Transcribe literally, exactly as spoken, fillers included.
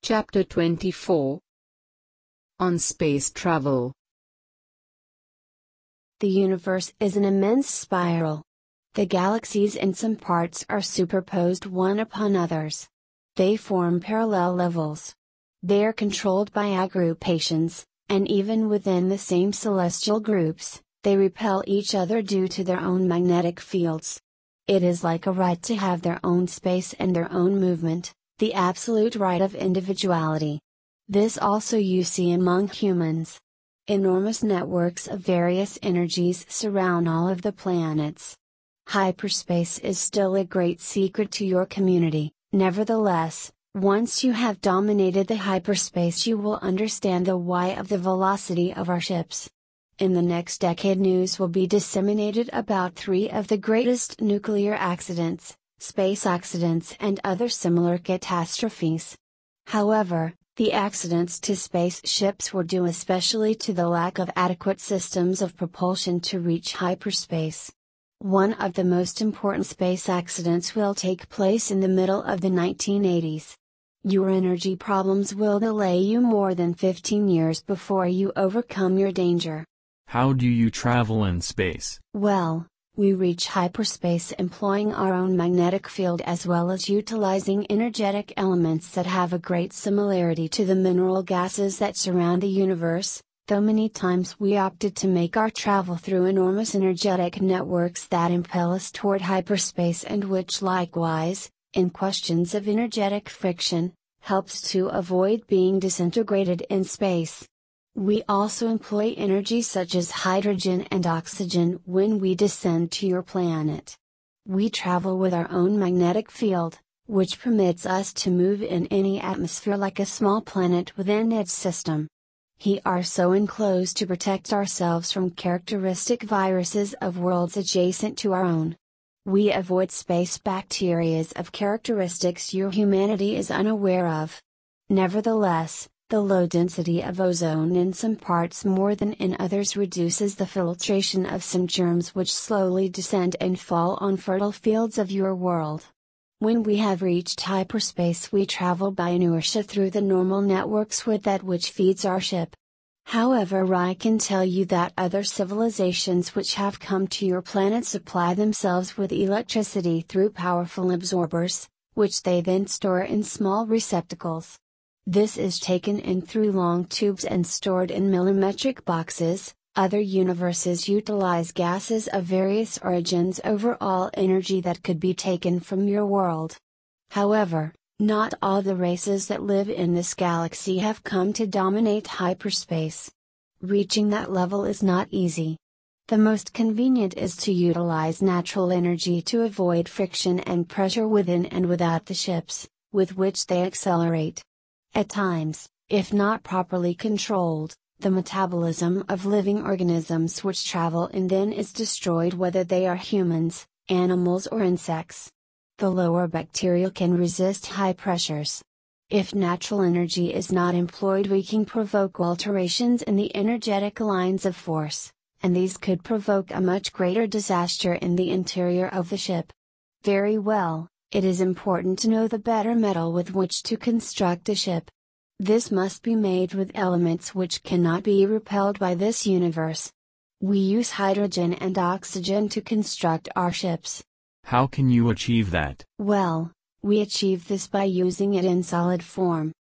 Chapter twenty-four. On Space Travel. The universe is an immense spiral. The galaxies in some parts are superposed one upon others. They form parallel levels. They are controlled by agroupations, and even within the same celestial groups, they repel each other due to their own magnetic fields. It is like a right to have their own space and their own movement, the absolute right of individuality. This also you see among humans. Enormous networks of various energies surround all of the planets. Hyperspace is still a great secret to your community, nevertheless, once you have dominated the hyperspace you will understand the why of the velocity of our ships. In the next decade news will be disseminated about three of the greatest nuclear accidents, space accidents and other similar catastrophes. However, the accidents to spaceships were due especially to the lack of adequate systems of propulsion to reach hyperspace. One of the most important space accidents will take place in the middle of the nineteen eighties. Your energy problems will delay you more than fifteen years before you overcome your danger. How do you travel in space? Well, we reach hyperspace employing our own magnetic field as well as utilizing energetic elements that have a great similarity to the mineral gases that surround the universe, though many times we opted to make our travel through enormous energetic networks that impel us toward hyperspace and which likewise, in questions of energetic friction, helps to avoid being disintegrated in space. We also employ energy such as hydrogen and oxygen when we descend to your planet. We travel with our own magnetic field, which permits us to move in any atmosphere like a small planet within its system. We are so enclosed to protect ourselves from characteristic viruses of worlds adjacent to our own. We avoid space bacteria of characteristics your humanity is unaware of. Nevertheless, the low density of ozone in some parts more than in others reduces the filtration of some germs which slowly descend and fall on fertile fields of your world. When we have reached hyperspace we travel by inertia through the normal networks with that which feeds our ship. However, I can tell you that other civilizations which have come to your planet supply themselves with electricity through powerful absorbers, which they then store in small receptacles. This is taken in through long tubes and stored in millimetric boxes. Other universes utilize gases of various origins over all energy that could be taken from your world. However, not all the races that live in this galaxy have come to dominate hyperspace. Reaching that level is not easy. The most convenient is to utilize natural energy to avoid friction and pressure within and without the ships, with which they accelerate. At times, if not properly controlled, the metabolism of living organisms which travel in then is destroyed whether they are humans, animals or insects. The lower bacteria can resist high pressures. If natural energy is not employed we can provoke alterations in the energetic lines of force, and these could provoke a much greater disaster in the interior of the ship. Very well. It is important to know the better metal with which to construct a ship. This must be made with elements which cannot be repelled by this universe. We use hydrogen and oxygen to construct our ships. How can you achieve that? Well, we achieve this by using it in solid form.